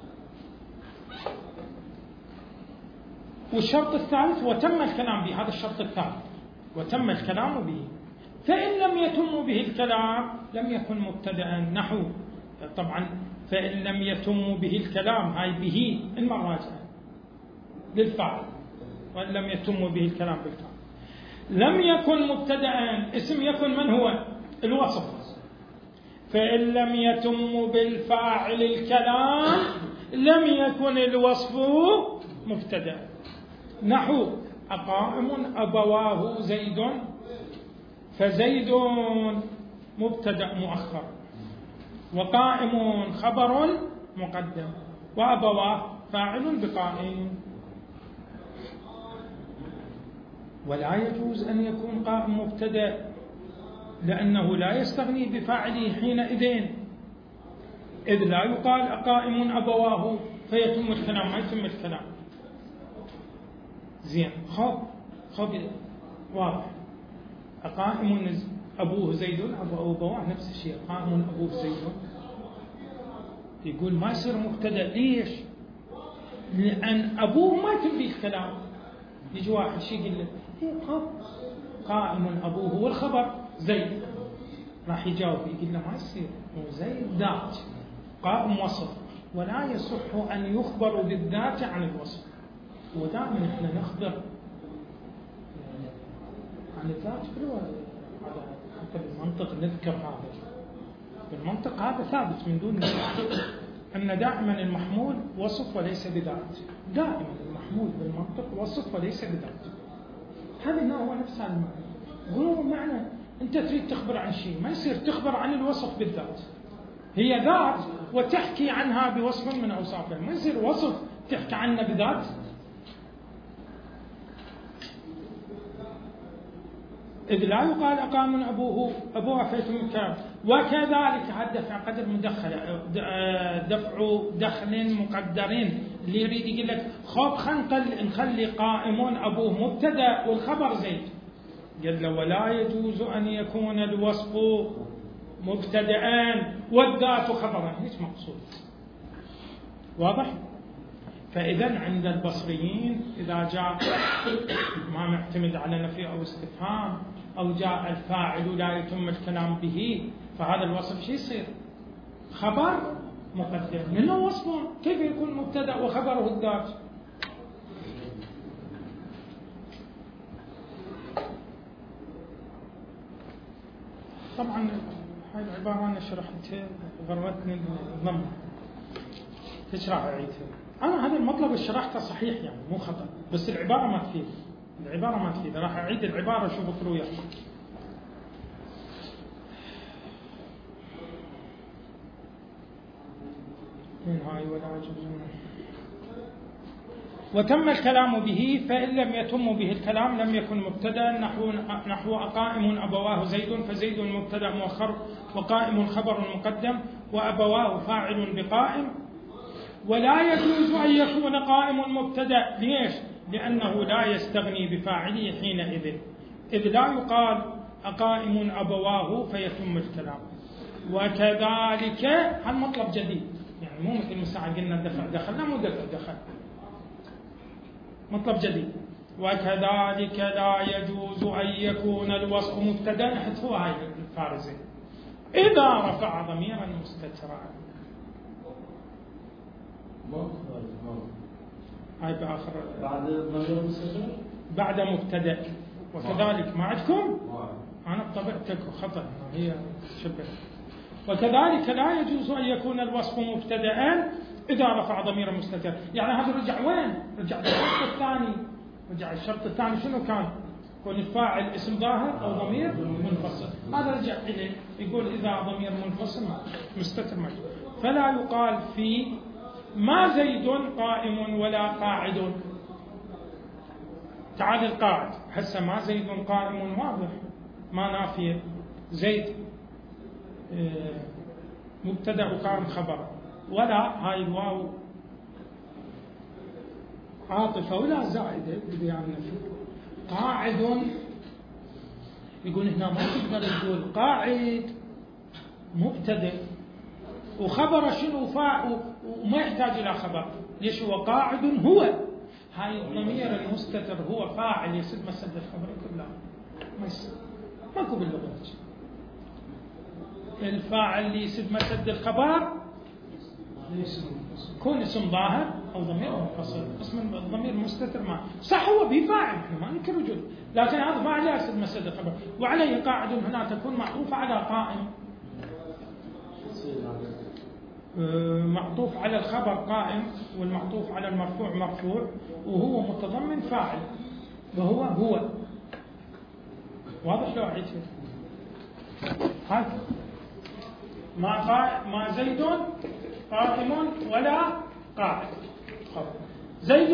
والشرط الثالث وتم الكلام به، هذا الشرط الثالث وتم الكلام به، فإن لم يتم به الكلام لم يكن مبتدأ. نحو طبعا فإن لم يتم به الكلام، هاي به المراجعة للفاعل، وإن لم يتم به الكلام بالكلام لم يكن مبتدأ. اسم يكن من هو؟ الوصف. فإن لم يتم بالفاعل الكلام لم يكن الوصف مبتدأ. نحو أقائم أبواه زيد، فزيد مبتدأ مؤخر، وقائم خبر مقدم، وأبواه فاعل بقائم. ولا يجوز أن يكون قائم مبتدأ لأنه لا يستغني بفاعله حينئذ، إذ لا يقال أقائم أبواه فيتم الكلام، ما يتم الكلام. زين، خب واضح، أقائم أبوه زيد، أبواه نفس الشيء، قائم أبوه زيد، يقول ما يصير مبتدأ. ليش؟ لأن أبوه ما يتم به الكلام. يجي واحد شيء يقول له قائم أبوه والخبر زيد، راح يجاوب يقول له ما يصير، هو زيد ذات، قائم وصف، ولا يصح أن يخبر بالذات عن الوصف. ودائما احنا نخبر عن الذات حتى بالمنطق نذكر هذا، بالمنطق هذا ثابت من دون أن دائما المحمول وصف وليس بذات، دائما المحمول بالمنطق وصف وليس بذات. هذا هو نفس المعنى. قولوا معنى أنت تريد تخبر عن شيء، ما يصير تخبر عن الوصف بالذات، هي ذات وتحكي عنها بوصف من أوصافها، ما يصير وصف تحكي عنه بذات. إذ لا يقال أقام أبوه فيتم الكلام. وكذلك دفع قدر مدخل، دفع دخل مقدرين، اللي يريد يقول لك خب نخلي قائمون أبوه مبتدأ والخبر زيد، قال له ولا يجوز أن يكون الوصف مبتدأ والذات خبرا، ايش مقصود؟ واضح؟ فإذا عند البصريين إذا جاء ما معتمد على نفي أو استفهام، أو جاء الفاعل لا يتم الكلام به، فهذا الوصف شو يصير؟ خبر مقدم. منه وصفه، كيف يكون مبتدأ وخبره الذات؟ طبعا هاي العبارة أنا شرحتها غرتني الضمة، ايش راح أعيدها؟ أنا هذا المطلب اللي شرحته صحيح يعني مو خطأ، بس العبارة ما تفيد، العبارة ما تفيد، راح أعيد العبارة شوف اقروا وياكم. من هاي ولا يجوز. وتم الكلام به، فإن لم يتم به الكلام لم يكن مبتدأ. نحو أقائم أبواه زيد، فزيد مبتدأ مؤخر، وقائم خبر مقدم، وأبواه فاعل بقائم. ولا يجوز أن يكون قائم مبتدأ. ليش؟ لأنه لا يستغني بفاعله حينئذ، إذ لا يقال أقائم أبواه فيتم الكلام. وكذلك هذا مطلب جديد، يعني مو مثل مساعد قلنا دفع دخل، لا مو دفع دخل، مطلب جديد. وكذلك لا يجوز أن يكون الوصف مبتدأ، احذفوا هاي الفارزة، إذا رفع ضميرا مستترا. هاي بآخر بعد الضمير المستتر بعد مبتدأ. وكذلك ما عندكم ما أنا بطبيعتك خطأ هي شبه. وكذلك لا يجوز أن يكون الوصف مبتدأ إذا رفع ضمير مستتر. يعني هذا رجع وين؟ رجع للشرط الثاني. رجع الشرط الثاني شنو كان؟ يكون الفاعل اسم ظاهر أو ضمير منفصل. هذا رجع إليه يقول إذا ضمير منفصل مستتر مجرور. فلا يقال في ما زيد قائم ولا قاعد. تعال القاعد هسه ما زيد قائم واضح ما نافية. زيد مبتدأ وقائم خبر، ولا هاي الواو عاطفة ولا زائدة ببيان النفي. قاعد يقول هنا ما تقدر تقول قاعد مبتدأ وخبر شنو وما يحتاج إلى خبر. ليش؟ هو قاعد هو. هاي الضمير المستتر هو فاعل يسد مسد الخبر كله ما يصير ماكو باللغة. الفاعل اللي يسد مسد الخبر يكون اسم ظاهر أو ضمير منفصل. اسم الضمير مستتر ما صح هو بفاعل احنا ما ننكر وجوده، لكن هذا فاعل يسد مسد الخبر. وعليه قاعد هنا تكون معطوفة على قائم، معطوف على الخبر قائم والمعطوف على المرفوع مرفوع وهو متضمن فاعل وهو هو. واضح لو أعيدها؟ هاي ما زيد قائم ولا قاعد. زيد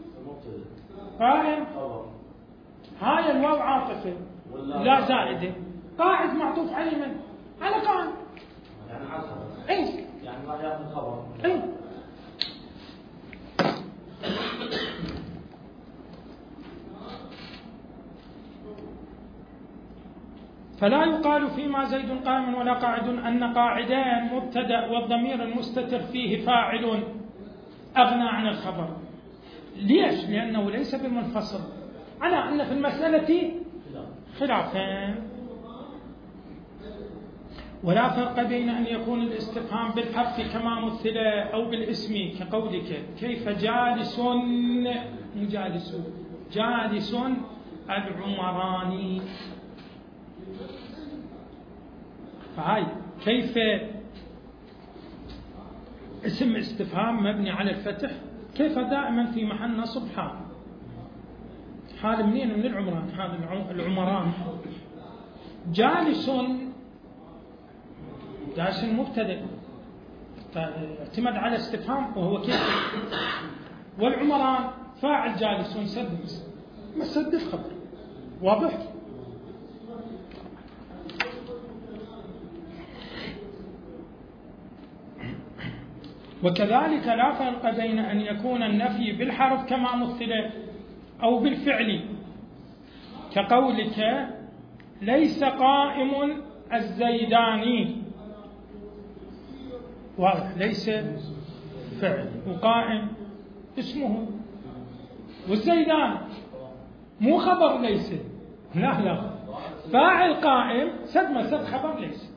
قائم هاي الواو عاطفة لا زائدة. قاعد معطوف عليه من؟ على قائم. يعني عصر اي يعني ما ياخذ خبر. اي فلا يقال فيما زيد قائم ولا قاعد أن قاعدان مبتدأ والضمير المستتر فيه فاعل أغنى عن الخبر. ليش؟ لأنه ليس بمنفصل، على أن في المسألة خلافين. ولا فرق بين أن يكون الاستفهام بالحرف كما مثل أو بالاسم كقولك كيف جالس مجالس جالس العمران. فهاي كيف اسم استفهام مبني على الفتح، كيف دائما في محل نصب حال. حال منين؟ من العمران. هذا العمران. جالس جالس مبتدأ اعتمد على استفهام وهو كيف. والعمران فاعل جالس مسد الخبر. واضح؟ وكذلك لا فرق بين أن يكون النفي بالحرف كما مثل أو بالفعل كقولك ليس قائم الزيداني. واضح؟ ليس فعل وقائم اسمه، والزيدان مو خبر ليس، لا فاعل قائم سد مسد خبر ليس.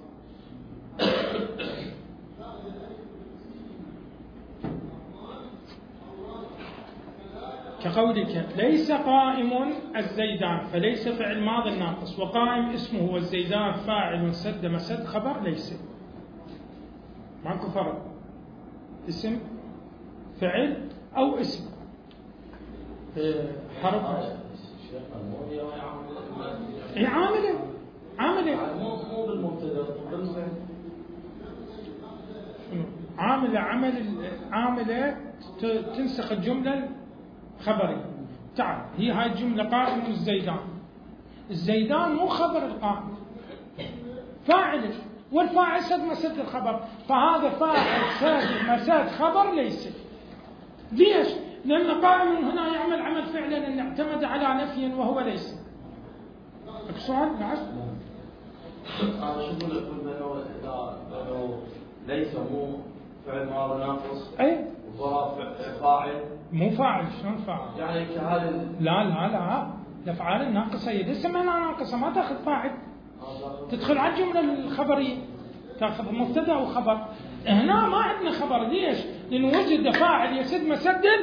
كقولك ليس قائم الزيدان فليس فعل ماضي ناقص وقائم اسمه والزيدان فاعل سد مسد خبر ليس. ماكو فرق اسم فعل أو اسم حرف عامله مو بالمبتدا بالفعل. عامله تنسخ الجملة الخبرية. تعال هي هاي الجملة قائم الزيدان مو خبر القائم، فاعل والفاعل سد مسد الخبر. فهذا فاعل سد مسد خبر ليس. ليش؟ لأن قائم هنا يعمل عمل فعلا أن اعتمد على نفي وهو ليس. السؤال نعم. أنا شو أقول بأنه ليس مو فعل ماضي ناقص. أي فاعل مو فاعل. شلون فاعل؟ يعني كهذا لا الأفعال الناقصة هي لسه ما ناقصة ما تأخذ فاعل، تدخل على الجملة الخبرية تأخذ مبتدأ وخبر. هنا ما عندنا خبر. ليش؟ لأنه وجد فاعل يسد مسد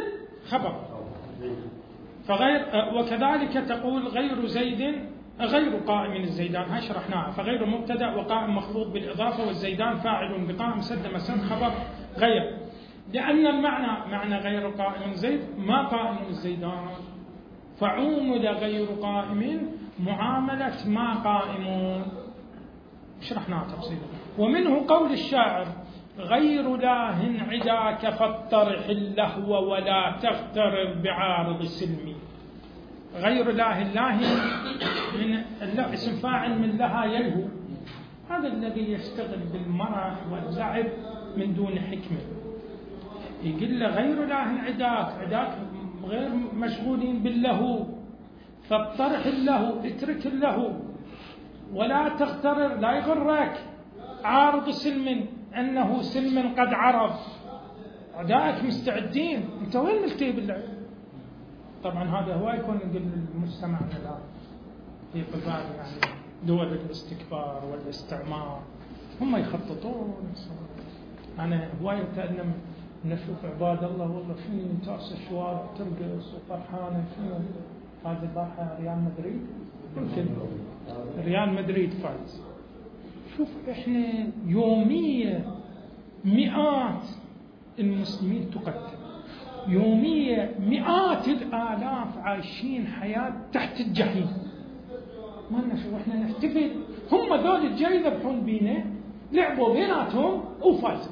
خبر. فغير وكذلك تقول غير زيد غير قائم الزيدان، هاي شرحناها. فغير مبتدأ وقائم مخفوض بالإضافة، والزيدان فاعل بقائم سد مسد خبر غير، لأن المعنى معنى غير قائم زيد ما قائم الزيدان، فعومل غير قائم معاملة ما قائمون، شرحناها تفصيلا. ومنه قول الشاعر غير لاه عداك فاطرح اللهو ولا تغترر بعارض سلمي. غير لاه، الله من اسم فاعل من لها يلهو، هذا الذي يشتغل بالمرح واللعب من دون حكمة. يقول له غير لاه عداك غير مشغولين باللهو، فاطرح اللهو، اترك اللهو، ولا تغترر، لا يغرك عارض سلم، أنه سلم قد عرض، أعدائك مستعدين، أنت وين ملتهي باللعب؟ طبعا هذا هو يكون للمجتمع الآن في قبال يعني دول الاستكبار والاستعمار، هم يخططون. أنا هواية أتألم نشوف عباد الله والله في تأس الشوارع ترقص وفرحانة، شنو هذه البارحة ريال مدريد، يمكن ريال مدريد فايز. شوف احنا يوميا مئات المسلمين تقتل، يوميا مئات الآلاف عايشين حياة تحت الجحيم، ما لنا شو احنا نحتفل، هم ذول الجاي يذبحون بينا، لعبوا بيناتهم وفازوا.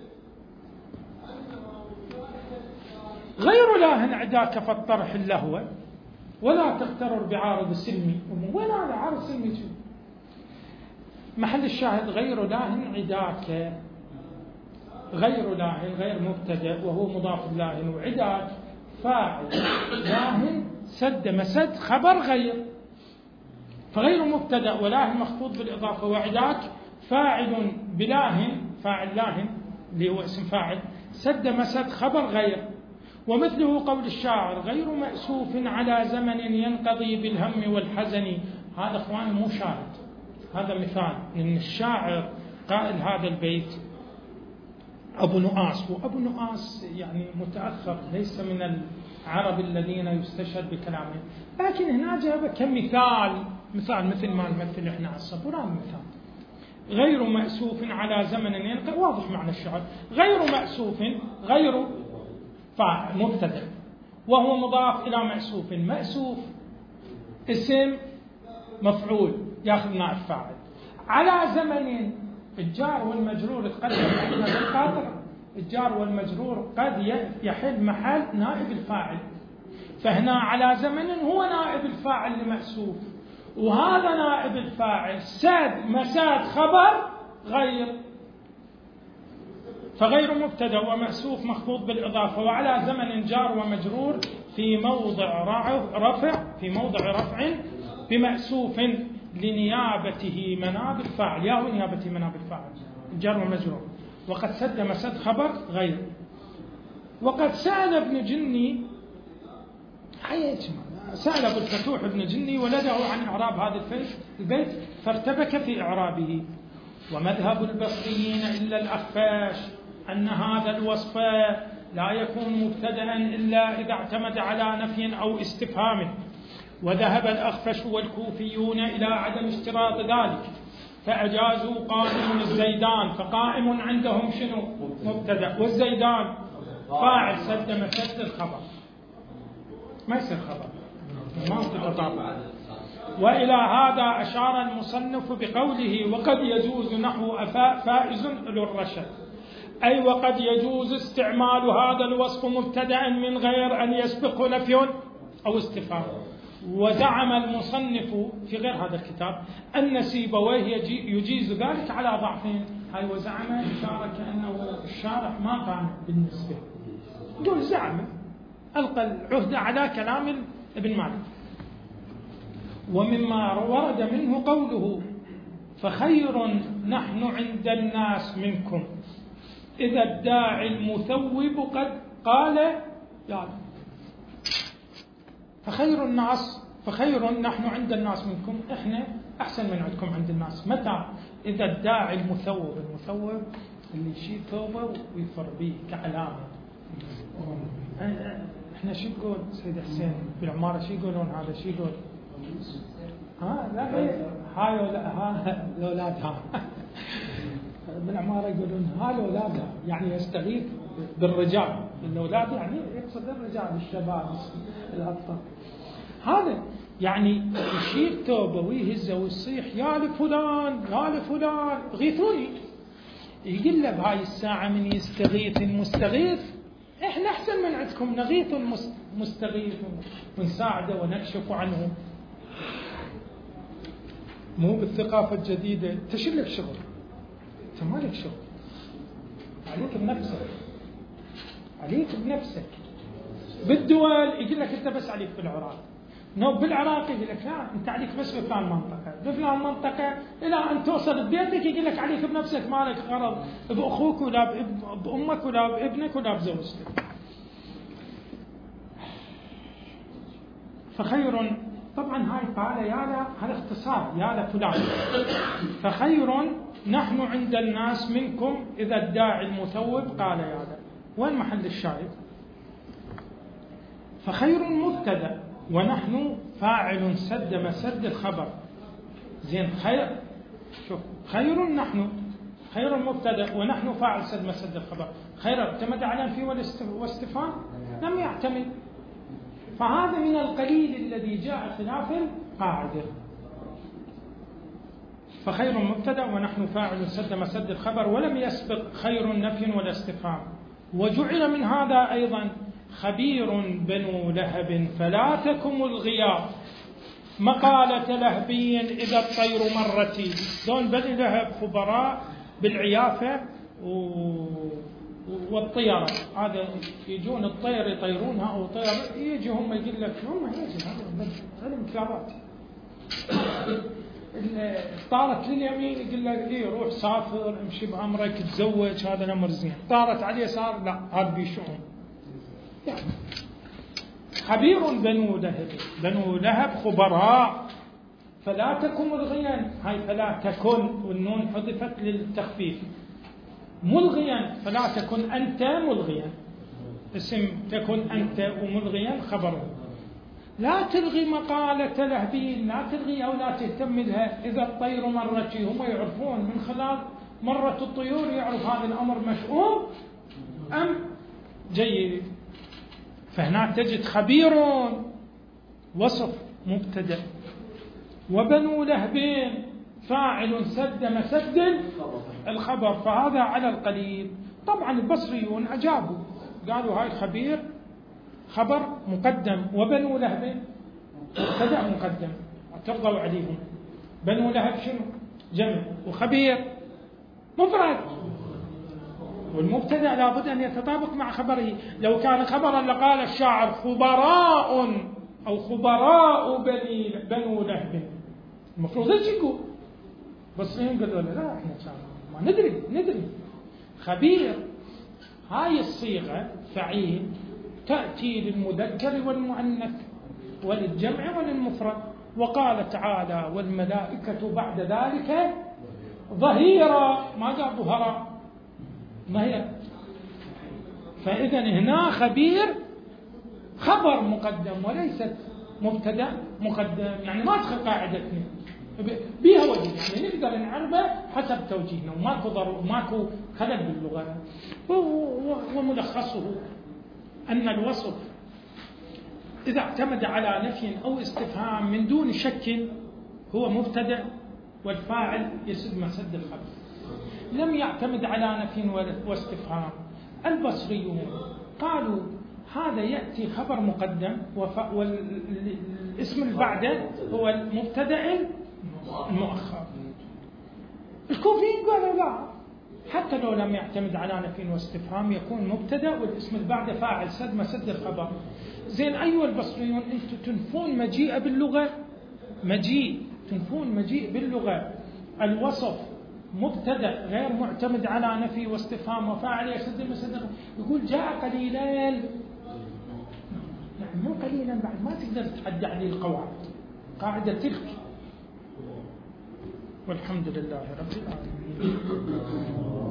غير لاه عداك فاطرح اللهو ولا تغترر بعارض السلم. وين هذا عارض السلم؟ محل الشاهد غير لاه عداك، غير لاه غير مبتدأ وهو مضاف لاه، وعداك فاعل لاه سد مسد خبر غير، فغير مبتدأ ولاه مخفوض بالإضافة، وعداك فاعل بلاه فاعل لاه اللي هو اسم فاعل سد مسد خبر غير. ومثله قول الشاعر غير مأسوف على زمن ينقضي بالهم والحزن. هذا اخوان مو شاهد، هذا مثال ان الشاعر قائل هذا البيت أبو نؤاس، وأبو نؤاس يعني متأخر، ليس من العرب الذين يستشهد بكلامه، لكن هنا جاب كمثال، مثل ما نمثل احنا على الصبوران مثال. غير مأسوف على زمن ينقضي، واضح معنى الشعر. غير مأسوف غير فاعل مبتدأ وهو مضاف إلى مأسوف، مأسوف اسم مفعول ياخذ نائب فاعل. على زمن الجار والمجرور تقدم عندنا بالقاطع، الجار والمجرور قد يحل محل نائب الفاعل، فهنا على زمن هو نائب الفاعل لمأسوف، وهذا نائب الفاعل ساد مساد خبر غير، فغير مبتدأ ومأسوف مخفوض بالإضافة، وعلى زمن جار ومجرور في موضع رفع بمأسوف لنيابته مناب الفاعل، يا ونيابته مناب الفاعل جار ومجرور. وقد سد مسد خبر غير. وقد سأل ابن جني، سأل أبو الفتوح ابن جني ولده عن إعراب هذا البيت فارتبك في إعرابه. ومذهب البصريين إلا الأخفاش أن هذا الوصف لا يكون مبتدأ إلا إذا اعتمد على نفي أو استفهام، وذهب الأخفش والكوفيون إلى عدم اشتراط ذلك، فأجازوا قائم الزيدان، فقائم عندهم شنو؟ مبتدأ، والزيدان فاعل سد مسد الخبر، ما يصير خبر، ما تتطابق. وإلى هذا أشار المصنف بقوله وقد يجوز نحو أفاء فائز للرشد، أي وقد يجوز استعمال هذا الوصف مبتدأ من غير أن يسبقه نفي أو استفهام. وزعم المصنف في غير هذا الكتاب أن سيبويه يجيز ذلك على ضعفين، هاي وزعم إشارة كأنه الشارح ما قام بالنسبة، يقول زعم ألقى العهدة على كلام ابن مالك. ومما ورد منه قوله فخير نحن عند الناس منكم إذا الداعي المثوب قد قال يعني فخير نحن عند الناس منكم، احنا احسن من عندكم عند الناس. متى؟ اذا الداعي المثوب اللي يشيل ثوبه ويفر به كعلامه، احنا شو نقول سيد حسين بالعمارة؟ شو يقولون هذا؟ شو يقول؟ لا هاي ولا ها الأولاد ها بالعمارة يقولون ها الأولاد، يعني يستغيث بالرجال. الأولاد يعني يقصد الرجال، الشباب، الأطفال. هذا يعني يشيل توبه ويهزه ويصيح يا لفلان يا لفلان غيثوني. يقول له بهاي الساعة من يستغيث المستغيث، احنا احسن من عندكم، نغيث المستغيث ونساعده ونكشف عنه. مو بالثقافة الجديدة انت شو لك شغل؟ انت ما لك شغل، عليك بنفسك، عليك بنفسك. بالدول يقول لك انت بس عليك بالعراق، بالعراق يقول لك لا انت عليك بس بفلان منطقة، بفلان منطقة الى ان توصل ببيتك يقول لك عليك بنفسك، ما لك غرض باخوك ولا بامك ولا بابنك ولا بزوجتك. فخير، طبعا هاي قال يا هذا اختصار يا لفلان. فخير نحن عند الناس منكم إذا الداعي المثوب قال يا ذا. وين محل الشاهد؟ فخير مبتدأ ونحن فاعل سد مسد الخبر. زين خير، شوف خير نحن، خير مبتدأ ونحن فاعل سد مسد الخبر. خير اعتمد على النفي والاستفهام؟ لم يعتمد. فهذا من القليل الذي جاء خلاف القاعدة. فخير مبتدأ ونحن فاعل سد مسد الخبر، ولم يسبق خير نفي ولا استفهام. وجعل من هذا أيضا خبير بنو لهب فلا تكم الغياب مقالة لهبي إذا الطير مرتي. دون بني لهب خبراء بالعيافة والطيرة، هذا يجون الطير يطيرونها أو طير يجي هم يقول لك هم يجي هذا مكابات. طارت لليمين يقول لك إيه روح سافر امشي بأمرك تزوج هذا الأمر زين. طارت على اليسار لا هذا بيشؤم. يعني خبير بنو لهب خبراء فلا تكن ملغيا. هاي فلا تكن والنون حذفت للتخفيف. ملغيا فلا تكن أنت ملغيا، اسم تكن أنت وملغيا خبره. لا تلغي مقالة لهبي، لا تلغي أو لا تهتم لها. إذا الطير مرت، هم يعرفون من خلال مرة الطيور يعرف هذا الأمر مشؤوم أم جيد. فهنا تجد خبير وصف مبتدأ، وبنو لهبين فاعل سد مسد الخبر. فهذا على القليل. طبعا البصريون أجابوا قالوا هاي خبير خبر مقدم، وبنو لهب مبتدأ مقدم اعترضوا عليهم. بنو لهب شنو؟ جمع، وخبير مفرد، والمبتدأ لابد أن يتطابق مع خبره. لو كان خبرا لقال الشاعر خبراء أو خبراء بنو لهب، المفروض ايش يقول؟ بس قالوا لا احنا ما ندري. خبير هاي الصيغة فعيل تأتي للمذكر والمؤنث وللجمع وللمفرد. وقال تعالى والملائكة بعد ذلك ظهيرا، ما قال ظهراء، ما هي. فإذا هنا خبير خبر مقدم وليست مبتدأ مقدم، يعني ما تدخل قاعدتنا بها وجه، يعني نقدر نعربه حسب توجيهنا وماكو خلل باللغة. وملخصه أن الوصف إذا اعتمد على نفي أو استفهام من دون شك هو مبتدأ، والفاعل يسد مسد الخبر. لم يعتمد على نفي واستفهام. البصريون قالوا هذا يأتي خبر مقدم والاسم اللي بعده هو المبتدأ المؤخر. الكوفيين قالوا لا، حتى لو لم يعتمد على نفي واستفهام يكون مبتدأ والاسم اللي بعده فاعل سد مسد الخبر. زين أيها البصريون أنتم تنفون مجيء باللغة، تنفون مجيء باللغة. الوصف مبتدأ غير معتمد على نفي واستفهام وفاعل يسد مسد. يقول جاء قليلا، يعني مو قليلا بعد ما تقدر تحدى عليه القواعد، قاعدة تلك. والحمد لله رب العالمين.